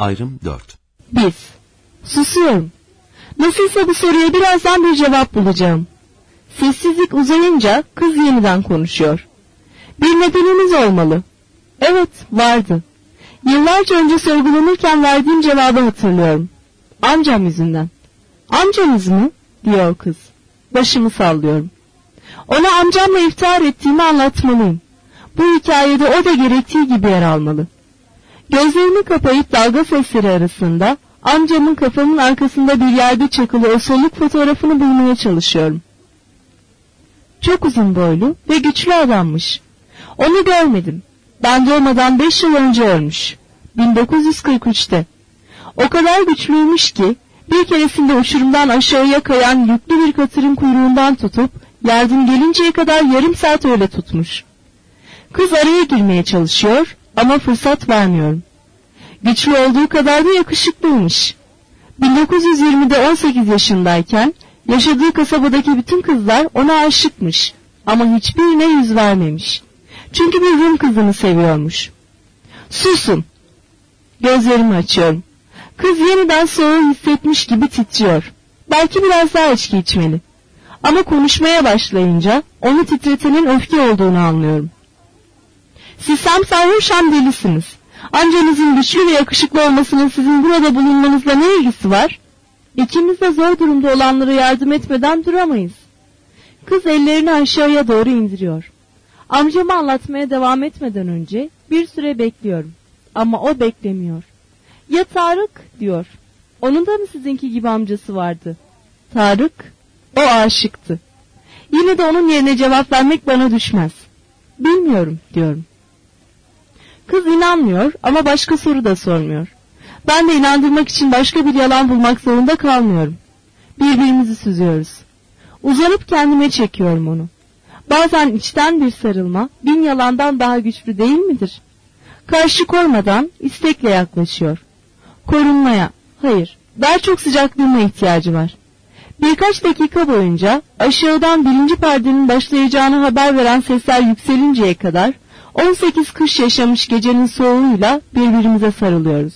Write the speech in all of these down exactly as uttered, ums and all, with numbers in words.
Ayrım dört. Biz. Susuyorum. Nasılsa bu soruya birazdan bir cevap bulacağım. Sessizlik uzayınca kız yeniden konuşuyor. Bir nedeniniz olmalı. Evet, vardı. Yıllarca önce sorgulanırken verdiğim cevabı hatırlıyorum. Amcam yüzünden. Amcanız mı? Diyor kız. Başımı sallıyorum. Ona amcamla iftihar ettiğimi anlatmalıyım. Bu hikayede o da gerektiği gibi yer almalı. Gözlerimi kapayıp dalga sesleri arasında amcamın kafamın arkasında bir yerde çakılı o soluk fotoğrafını bulmaya çalışıyorum. Çok uzun boylu ve güçlü adammış. Onu görmedim. Ben doğmadan beş yıl önce ölmüş. bin dokuz yüz kırk üçte. O kadar güçlüymüş ki bir keresinde uçurumdan aşağıya kayan yüklü bir katırın kuyruğundan tutup yardım gelinceye kadar yarım saat öyle tutmuş. Kız araya girmeye çalışıyor ama fırsat vermiyorum. Güçlü olduğu kadar da yakışıklıymış. bin dokuz yüz yirmide on sekiz yaşındayken yaşadığı kasabadaki bütün kızlar ona aşıkmış ama hiçbirine yüz vermemiş. Çünkü bir Rum kızını seviyormuş. Susun. Gözlerimi açıyorum. Kız yeniden soğuğu hissetmiş gibi titriyor. Belki biraz daha içki içmeli. Ama konuşmaya başlayınca onu titretenin öfke olduğunu anlıyorum. Siz hem sarhoş hem delisiniz. Amcanızın güçlü ve yakışıklı olmasının sizin burada bulunmanızla ne ilgisi var? İkimiz de zor durumda olanlara yardım etmeden duramayız. Kız ellerini aşağıya doğru indiriyor. Amcamı anlatmaya devam etmeden önce bir süre bekliyorum. Ama o beklemiyor. Ya Tarık diyor. Onun da mı sizinki gibi amcası vardı? Tarık, o aşıktı. Yine de onun yerine cevap vermek bana düşmez. Bilmiyorum diyorum. Kız inanmıyor ama başka soru da sormuyor. Ben de inandırmak için başka bir yalan bulmak zorunda kalmıyorum. Birbirimizi süzüyoruz. Uzanıp kendime çekiyorum onu. Bazen içten bir sarılma bin yalandan daha güçlü değil midir? Karşı koymadan istekle yaklaşıyor. Korunmaya, hayır, daha çok sıcaklığıma ihtiyacı var. Birkaç dakika boyunca aşağıdan birinci perdenin başlayacağını haber veren sesler yükselinceye kadar on sekiz kış yaşamış gecenin soğuğuyla birbirimize sarılıyoruz.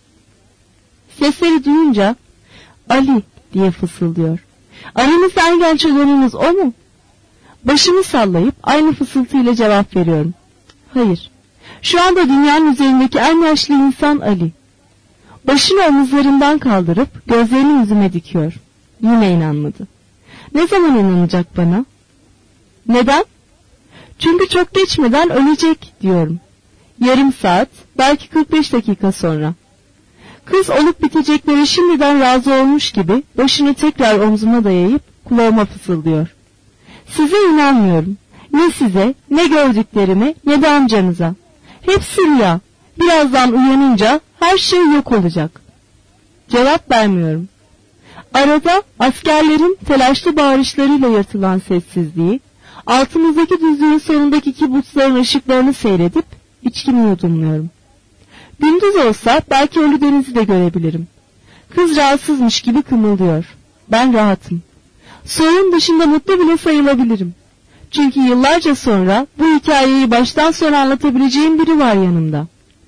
Sesleri duyunca Ali diye fısıldıyor. Aranızda en genç olanınız o mu? Başımı sallayıp aynı fısıltıyla cevap veriyorum. Hayır. Şu anda dünyanın üzerindeki en yaşlı insan Ali. Başını omuzlarından kaldırıp gözlerini yüzüme dikiyor. Yine inanmadı. Ne zaman inanacak bana? Neden? Çünkü çok geçmeden ölecek diyorum. Yarım saat, belki kırk beş dakika sonra. Kız olup biteceklere şimdiden razı olmuş gibi başını tekrar omzuma dayayıp kulağıma fısıldıyor. Size inanmıyorum. Ne size, ne gördüklerime, ne de amcanıza. Hepsi rüya. Birazdan uyanınca her şey yok olacak. Cevap vermiyorum. Arada askerlerin telaşlı bağırışlarıyla yırtılan sessizliği, altımızdaki düzlüğün sonundaki kibutsların ışıklarını seyredip içkimi yudumluyorum. Gündüz olsa belki ölü denizi de görebilirim. Kız rahatsızmış gibi kımıldıyor. Ben rahatım. Soğuğun dışında mutlu bile sayılabilirim. Çünkü yıllarca sonra bu hikayeyi baştan sona anlatabileceğim biri var yanımda.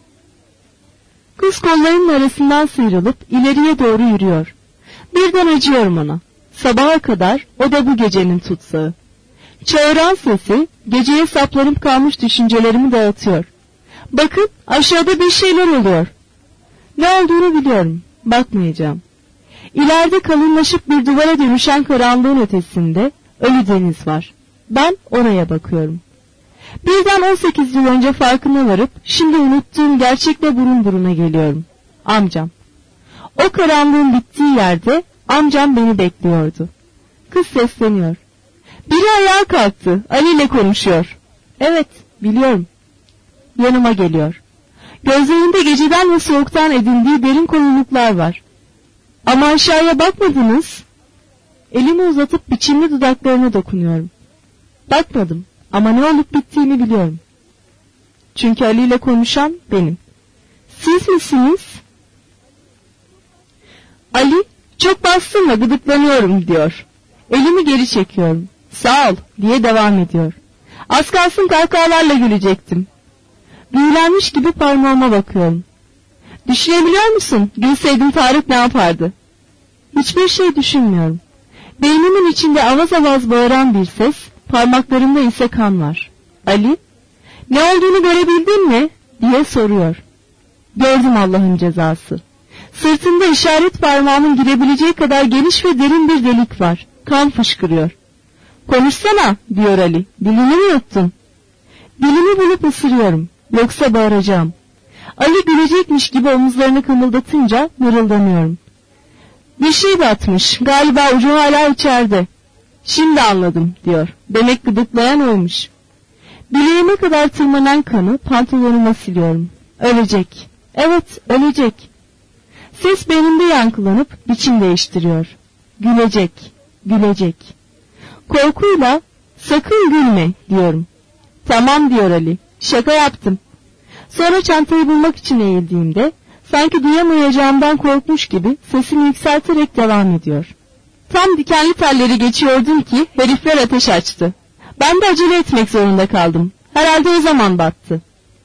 Kız kollarının arasından sıyrılıp ileriye doğru yürüyor. Birden acıyorum ona. Sabaha kadar o da bu gecenin tutsağı. Çağıran sesi geceye saplanıp kalmış düşüncelerimi dağıtıyor. Bakın aşağıda bir şeyler oluyor. Ne olduğunu biliyorum. Bakmayacağım. İleride kalınlaşıp bir duvara dönüşen karanlığın ötesinde ölü deniz var. Ben oraya bakıyorum. Birden on sekiz yıl önce farkına varıp şimdi unuttuğum gerçekle burun buruna geliyorum. Amcam. O karanlığın bittiği yerde amcam beni bekliyordu. Kız sesleniyor. Biri ayağa kalktı. Ali ile konuşuyor. Evet, biliyorum. Yanıma geliyor. Gözlerinde geceden ve soğuktan edindiği derin koruluklar var. Ama aşağıya bakmadınız. Elimi uzatıp biçimli dudaklarına dokunuyorum. Bakmadım ama ne olup bittiğini biliyorum. Çünkü Ali ile konuşan benim. Siz misiniz? Ali, çok bastırma gıdıklanıyorum diyor. Elimi geri çekiyorum. Sağ ol diye devam ediyor. Az kalsın kahkahalarla gülecektim. Büyülenmiş gibi parmağıma bakıyorum. Düşünebiliyor musun? Gülseydin Tarık ne yapardı? Hiçbir şey düşünmüyorum. Beynimin içinde avaz avaz bağıran bir ses, parmaklarımda ise kan var. Ali, ne olduğunu görebildin mi? Diye soruyor. Gördüm Allah'ın cezası. Sırtında işaret parmağımın girebileceği kadar geniş ve derin bir delik var. Kan fışkırıyor. Konuşsana, diyor Ali. Dilini mi yuttun? Dilimi bulup ısırıyorum. Yoksa bağıracağım. Ali gülecekmiş gibi omuzlarını kımıldatınca mırıldanıyorum. Bir şey batmış. Galiba ucu hala içeride. Şimdi anladım, diyor. Demek gıdıklayan oymuş. Bileğime kadar tırmanan kanı pantolonuma siliyorum. Ölecek. Evet, ölecek. Ses beynimde yankılanıp biçim değiştiriyor. Gülecek, gülecek. Korkuyla sakın gülme, diyorum. Tamam, diyor Ali. Şaka yaptım. Sonra çantayı bulmak için eğildiğimde sanki duyamayacağımdan korkmuş gibi sesini yükselterek devam ediyor. Tam dikenli telleri geçiyordum ki herifler ateş açtı. Ben de acele etmek zorunda kaldım. Herhalde o zaman battı.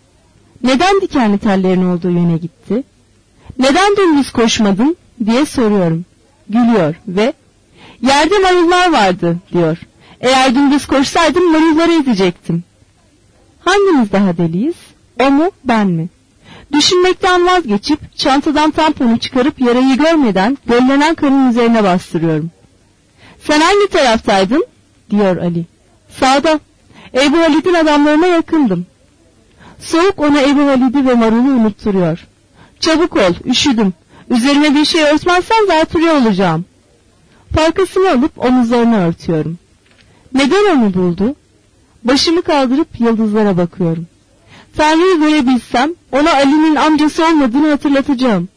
Neden dikenli tellerin olduğu yöne gitti? Neden dümdüz koşmadın diye soruyorum. Gülüyor ve yerde marullar vardı, diyor. Eğer dümdüz koşsaydım marulları ezecektim. Hangimiz daha deliyiz? O mu, ben mi? Düşünmekten vazgeçip çantadan tamponu çıkarıp yarayı görmeden göllenen kanın üzerine bastırıyorum. Sen hangi taraftaydın? Diyor Ali. Sağda. Ebu Halid'in adamlarına yakındım. Soğuk ona Ebu Halid'i ve marulu unutturuyor. Çabuk ol, üşüdüm. Üzerime bir şey örtmezsen zatürre olacağım. Parkasını alıp omuzlarını örtüyorum. Neden onu buldu? Başımı kaldırıp yıldızlara bakıyorum. Tanrı'yı görebilsem ona Ali'nin amcası olmadığını hatırlatacağım.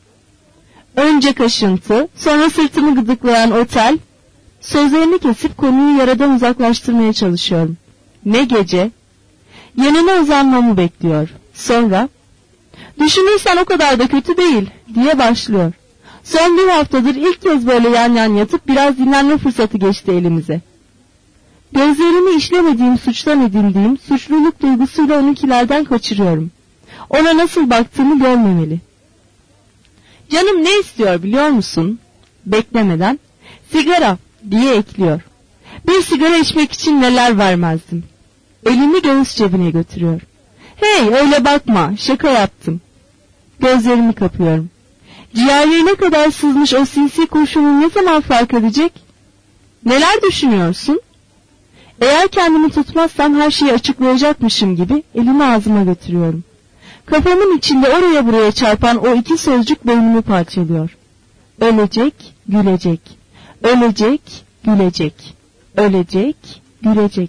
Önce kaşıntı, sonra sırtımı gıdıklayan o tel. Sözlerini kesip konuyu yaradan uzaklaştırmaya çalışıyorum. Ne gece? Yanına uzanmamı bekliyor. Sonra, düşünürsen o kadar da kötü değil, diye başlıyor. Son bir haftadır ilk kez böyle yan yan yatıp biraz dinlenme fırsatı geçti elimize. Gözlerimi işlemediğim, suçtan edindiğim suçluluk duygusuyla onunkilerden kaçırıyorum. Ona nasıl baktığımı görmemeli. Canım ne istiyor biliyor musun? Beklemeden, sigara diye ekliyor. Bir sigara içmek için neler vermezdim. Elini göğüs cebine götürüyor. Hey, öyle bakma, şaka yaptım. Gözlerimi kapıyorum. Ciğerlerine kadar sızmış o sinsi kurşunun ne zaman fark edecek? Neler düşünüyorsun? Eğer kendimi tutmazsam her şeyi açıklayacakmışım gibi elimi ağzıma götürüyorum. Kafamın içinde oraya buraya çarpan o iki sözcük beynimi parçalıyor. Ölecek, gülecek. Ölecek, gülecek. Ölecek, gülecek.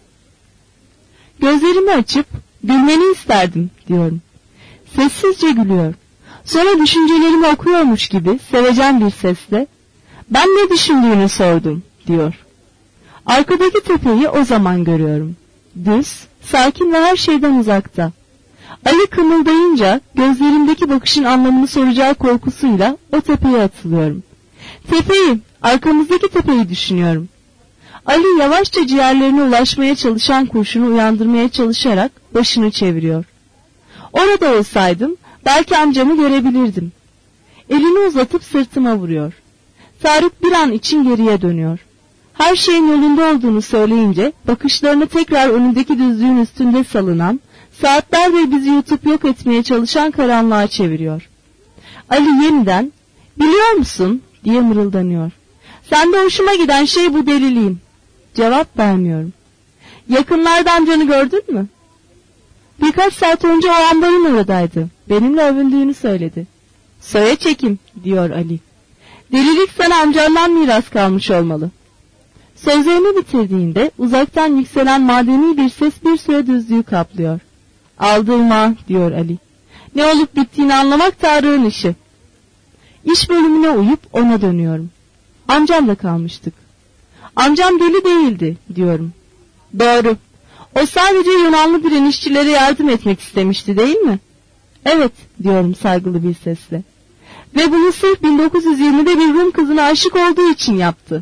Gözlerimi açıp gülmeni isterdim, diyorum. Sessizce gülüyor. Sonra düşüncelerimi okuyormuş gibi sevecen bir sesle ben ne düşündüğünü sordum, diyor. Arkadaki tepeyi o zaman görüyorum. Düz, sakin ve her şeyden uzakta. Ali kımıldayınca gözlerimdeki bakışın anlamını soracağı korkusuyla o tepeye atılıyorum. Tepeyi, arkamızdaki tepeyi düşünüyorum. Ali yavaşça ciğerlerine ulaşmaya çalışan kurşunu uyandırmaya çalışarak başını çeviriyor. Orada olsaydım belki amcamı görebilirdim. Elini uzatıp sırtıma vuruyor. Tarık bir an için geriye dönüyor. Her şeyin yolunda olduğunu söyleyince bakışlarını tekrar önündeki düzlüğün üstünde salınan, saatlerdir bizi yutup yok etmeye çalışan karanlığa çeviriyor. Ali yeniden, biliyor musun diye mırıldanıyor. Sende hoşuma giden şey bu deliliğim. Cevap vermiyorum. Yakınlarda amcanı gördün mü? Birkaç saat önce o ambarın oradaydı. Benimle övündüğünü söyledi. Soya çekim, diyor Ali. Delilik sana amcandan miras kalmış olmalı. Sözlerini bitirdiğinde uzaktan yükselen madeni bir ses bir süre düzlüğü kaplıyor. Aldırma, diyor Ali. Ne olup bittiğini anlamak Tarık'ın işi. İş bölümüne uyup ona dönüyorum. Amcamla kalmıştık. Amcam deli değildi, diyorum. Doğru. O sadece Yunanlı direnişçilere yardım etmek istemişti, değil mi? Evet, diyorum saygılı bir sesle. Ve bunu sırf bin dokuz yüz yirmide bir Rum kızına aşık olduğu için yaptı.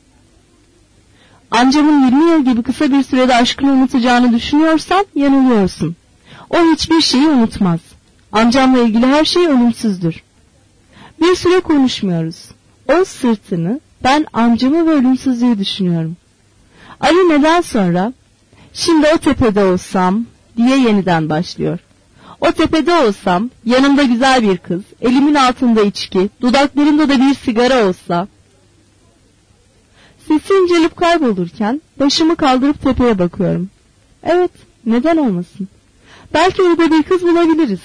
Amcamın yirmi yıl gibi kısa bir sürede aşkını unutacağını düşünüyorsan yanılıyorsun. O hiçbir şeyi unutmaz. Amcamla ilgili her şey ölümsüzdür. Bir süre konuşmuyoruz. O sırtını, ben amcamı ve ölümsüzlüğü düşünüyorum. Ali neden sonra, şimdi o tepede olsam diye yeniden başlıyor. O tepede olsam, yanımda güzel bir kız, elimin altında içki, dudaklarımda da bir sigara olsa. Sesi incelip kaybolurken başımı kaldırıp tepeye bakıyorum. Evet, neden olmasın? Belki orada bir kız bulabiliriz.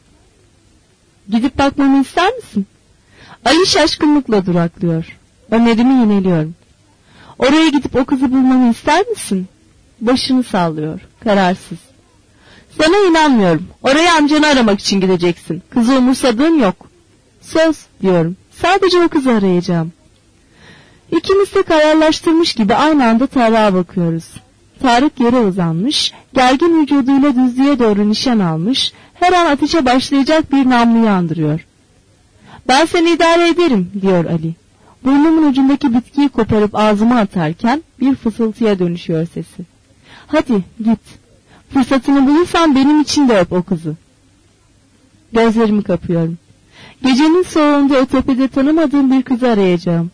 Gidip bakmamı ister misin? Ali şaşkınlıkla duraklıyor. Önerimi yineliyorum. Oraya gidip o kızı bulmamı ister misin? Başını sallıyor, kararsız. Sana inanmıyorum. Oraya amcanı aramak için gideceksin. Kızı umursadığın yok. Söz diyorum. Sadece o kızı arayacağım. İkimiz de kararlaştırmış gibi aynı anda Tarık'a bakıyoruz. Tarık yere uzanmış, gergin vücuduyla düzlüğe doğru nişan almış, her an ateşe başlayacak bir namluyu andırıyor. Ben seni idare ederim diyor Ali. Burnumun ucundaki bitkiyi koparıp ağzıma atarken bir fısıltıya dönüşüyor sesi. Hadi git. Fırsatını bulursan benim için de öp o kızı. Gözlerimi kapıyorum. Gecenin soğuğunda o tepede tanımadığım bir kızı arayacağım.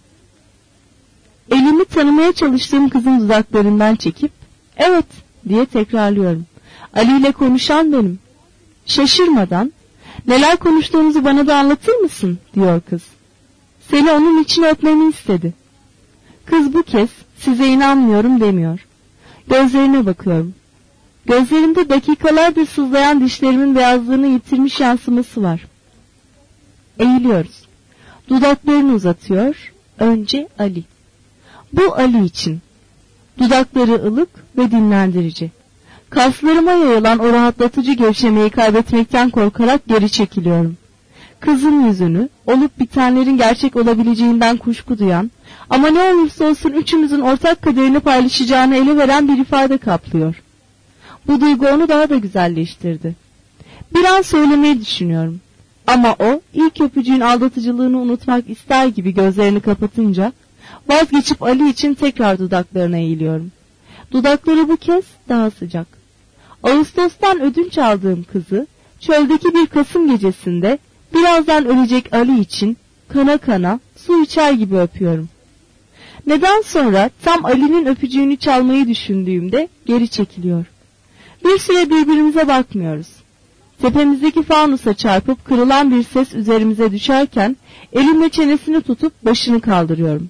Elimi tanımaya çalıştığım kızın dudaklarından çekip, evet diye tekrarlıyorum. Ali ile konuşan benim. Şaşırmadan, neler konuştuğumuzu bana da anlatır mısın diyor kız. Seni onun için öpmemi istedi. Kız bu kez size inanmıyorum demiyor. Gözlerine bakıyorum. Gözlerimde dakikalardır sızlayan dişlerimin beyazlığını yitirmiş yansıması var. Eğiliyoruz. Dudaklarını uzatıyor. Önce Ali. Bu Ali için. Dudakları ılık ve dinlendirici. Kaslarıma yayılan o rahatlatıcı gevşemeyi kaybetmekten korkarak geri çekiliyorum. Kızın yüzünü, olup bitenlerin gerçek olabileceğinden kuşku duyan, ama ne olursa olsun üçümüzün ortak kaderini paylaşacağını ele veren bir ifade kaplıyor. Bu duygu onu daha da güzelleştirdi. Bir an söylemeyi düşünüyorum. Ama o, ilk öpücüğün aldatıcılığını unutmak ister gibi gözlerini kapatınca, vazgeçip Ali için tekrar dudaklarına eğiliyorum. Dudakları bu kez daha sıcak. Ağustos'tan ödünç aldığım kızı, çöldeki bir Kasım gecesinde, birazdan ölecek Ali için, kana kana, su içer gibi öpüyorum. Neden sonra tam Ali'nin öpücüğünü çalmayı düşündüğümde geri çekiliyor. Bir süre birbirimize bakmıyoruz. Tepemizdeki fanusa çarpıp kırılan bir ses üzerimize düşerken elimle çenesini tutup başını kaldırıyorum.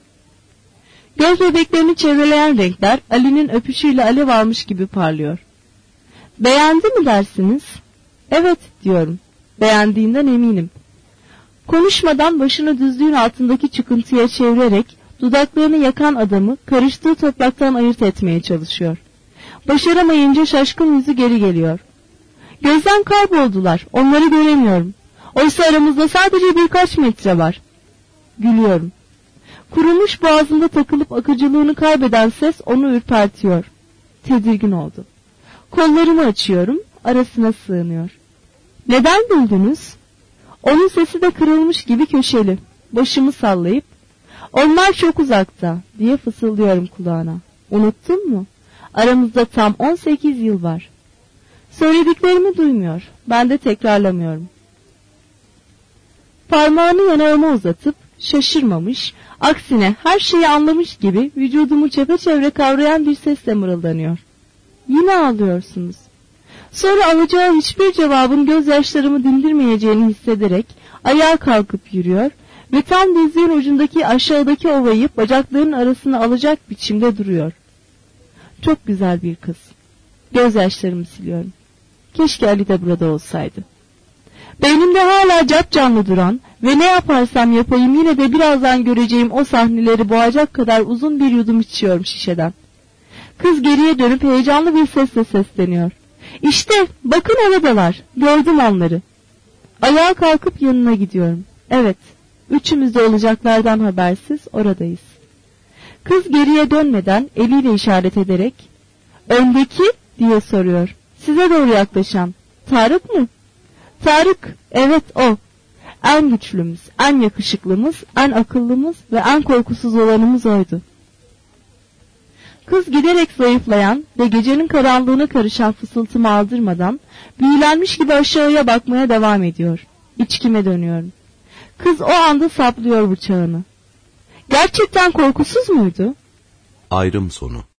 Göz bebeklerini çevreleyen renkler Ali'nin öpüşüyle alev almış gibi parlıyor. Beğendi mi dersiniz? Evet diyorum. Beğendiğinden eminim. Konuşmadan başını düzlüğün altındaki çıkıntıya çevirerek dudaklarını yakan adamı karıştığı topraktan ayırt etmeye çalışıyor. Başaramayınca şaşkın yüzü geri geliyor. Gözden kayboldular. Onları göremiyorum. Oysa aramızda sadece birkaç metre var. Gülüyorum. Kurumuş boğazında takılıp akıcılığını kaybeden ses onu ürpertiyor. Tedirgin oldu. Kollarımı açıyorum. Arasına sığınıyor. Neden güldünüz? Onun sesi de kırılmış gibi köşeli. Başımı sallayıp, onlar çok uzakta diye fısıldıyorum kulağına. Unuttun mu? Aramızda tam on sekiz yıl var. Söylediklerimi duymuyor. Ben de tekrarlamıyorum. Parmağını yanağıma uzatıp şaşırmamış, aksine her şeyi anlamış gibi vücudumu çepeçevre kavrayan bir sesle mırıldanıyor. Yine ağlıyorsunuz. Sonra alacağı hiçbir cevabın gözyaşlarımı dindirmeyeceğini hissederek ayağa kalkıp yürüyor ve tam dizliğin ucundaki aşağıdaki ovayı bacaklarının arasına alacak biçimde duruyor. Çok güzel bir kız. Gözyaşlarımı siliyorum. Keşke Ali de burada olsaydı. Beynimde hala capcanlı duran ve ne yaparsam yapayım yine de birazdan göreceğim o sahneleri boğacak kadar uzun bir yudum içiyorum şişeden. Kız geriye dönüp heyecanlı bir sesle sesleniyor. İşte bakın oradalar. Gördüm onları. Ayağa kalkıp yanına gidiyorum. Evet, üçümüz de olacaklardan habersiz oradayız. Kız geriye dönmeden eliyle işaret ederek öndeki diye soruyor. Size doğru yaklaşan. Tarık mı? Tarık, evet o. En güçlümüz, en yakışıklımız, en akıllımız ve en korkusuz olanımız oydu. Kız giderek zayıflayan ve gecenin karanlığına karışan fısıltımı aldırmadan büyülenmiş gibi aşağıya bakmaya devam ediyor. İçkime dönüyorum. Kız o anda saplıyor bıçağını. Gerçekten korkusuz muydu? Ayrım sonu.